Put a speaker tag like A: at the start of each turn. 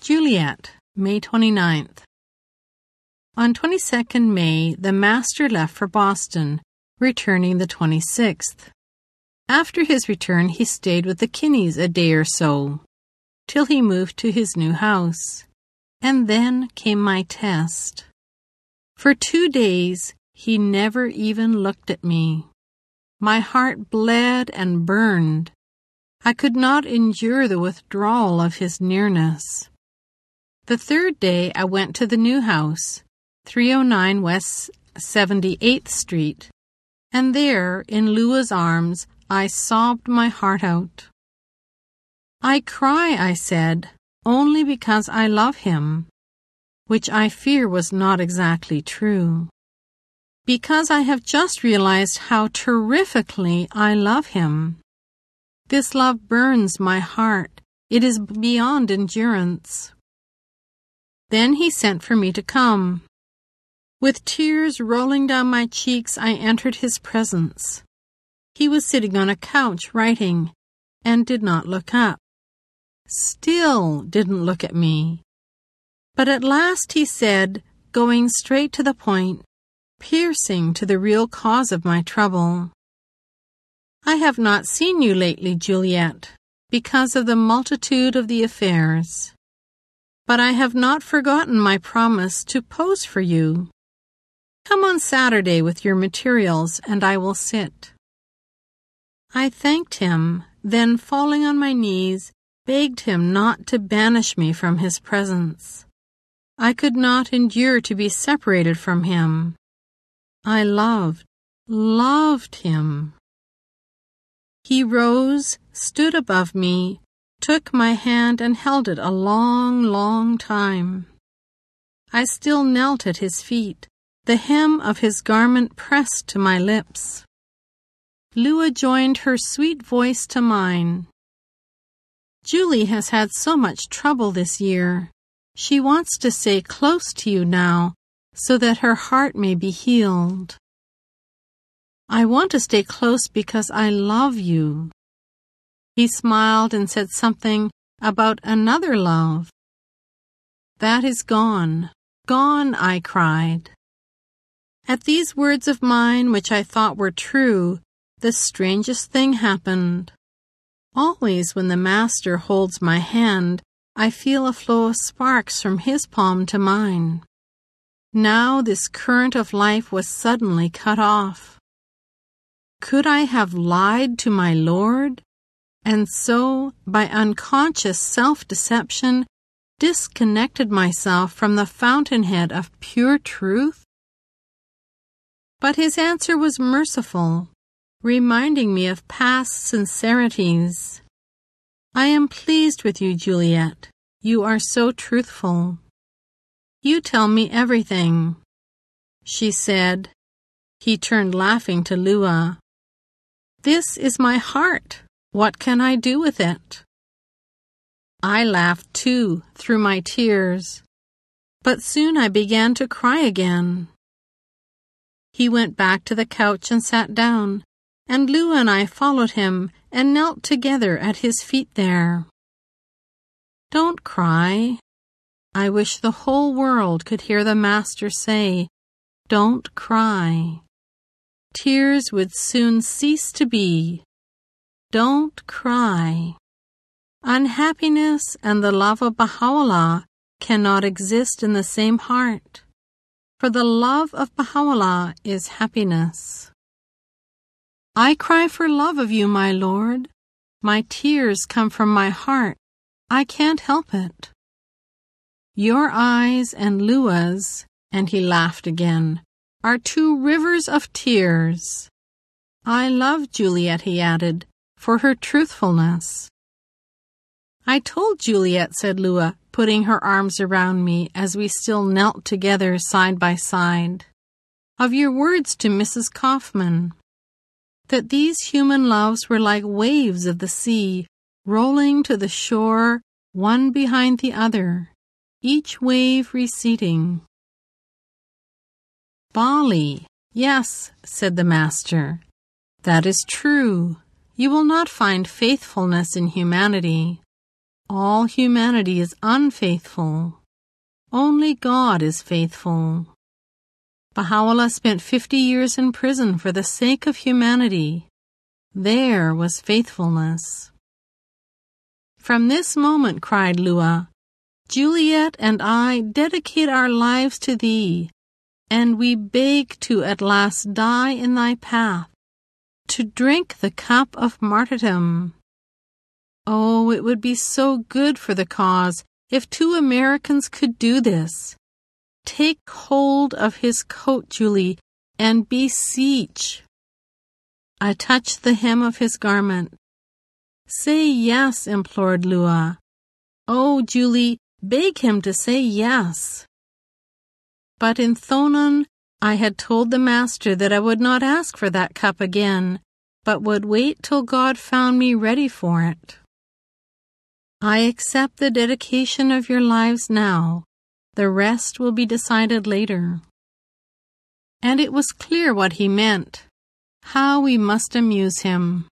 A: Juliet, May 29th. On 22nd May, the master left for Boston, returning the 26th. After his return, he stayed with the Kinneys a day or so, till he moved to his new house. And then came my test. For 2 days, he never even looked at me. My heart bled and burned. I could not endure the withdrawal of his nearness. The 3rd day, I went to the new house, 309 West 78th Street, and there, in Lua's arms, I sobbed my heart out. "I cry," I said, "only because I love him," which I fear was not exactly true. Because I have just realized how terrifically I love him. This love burns my heart. It is beyond endurance. Then he sent for me to come. With tears rolling down my cheeks, I entered his presence. He was sitting on a couch writing, and did not look up. Still didn't look at me. But at last he said, going straight to the point, piercing to the real cause of my trouble, "I have not seen you lately, Juliet, because of the multitude of the affairs. But I have not forgotten my promise to pose for you. Come on Saturday with your materials, and I will sit." I thanked him, then falling on my knees, begged him not to banish me from his presence. I could not endure to be separated from him. I loved him. He rose, stood above me, took my hand and held it a long, long time. I still knelt at his feet, the hem of his garment pressed to my lips. Lua joined her sweet voice to mine. "Julie has had so much trouble this year. She wants to stay close to you now, so that her heart may be healed." "I want to stay close because I love you." He smiled and said something about another love. "That is gone, gone," I cried. At these words of mine, which I thought were true, the strangest thing happened. Always when the master holds my hand, I feel a flow of sparks from his palm to mine. Now this current of life was suddenly cut off. Could I have lied to my Lord, and so, by unconscious self-deception, disconnected myself from the fountainhead of pure truth? But his answer was merciful, reminding me of past sincerities. "I am pleased with you, Juliet. You are so truthful. You tell me everything," she said. He turned laughing to Lua. "This is my heart. What can I do with it?" I laughed too, through my tears, but soon I began to cry again. He went back to the couch and sat down, and Lua and I followed him and knelt together at his feet there. "Don't cry." I wish the whole world could hear the Master say, "Don't cry." Tears would soon cease to be. Don't cry. Unhappiness and the love of Baha'u'llah cannot exist in the same heart, for the love of Baha'u'llah is happiness. I cry for love of you, my Lord. My tears come from my heart. I can't help it. Your eyes and Lua's, and he laughed again, are 2 rivers of tears. I love Juliet, he added, for her truthfulness. I told Juliet, said Lua, putting her arms around me as we still knelt together side by side, of your words to Mrs. Kaufman, that these human loves were like waves of the sea, rolling to the shore, one behind the other, each wave receding. Bali, yes, said the Master, that is true. You will not find faithfulness in humanity. All humanity is unfaithful. Only God is faithful. Baha'u'llah spent 50 years in prison for the sake of humanity. There was faithfulness. From this moment, cried Lua, Juliet and I dedicate our lives to thee, and we beg to at last die in thy path, to drink the cup of martyrdom. Oh, it would be so good for the cause if 2 Americans could do this. Take hold of his coat, Julie, and beseech. I touched the hem of his garment. Say yes, implored Lua. Oh, Julie, beg him to say yes. But in Thonon, I had told the master that I would not ask for that cup again, but would wait till God found me ready for it. I accept the dedication of your lives now. The rest will be decided later. And it was clear what he meant, how we must amuse him.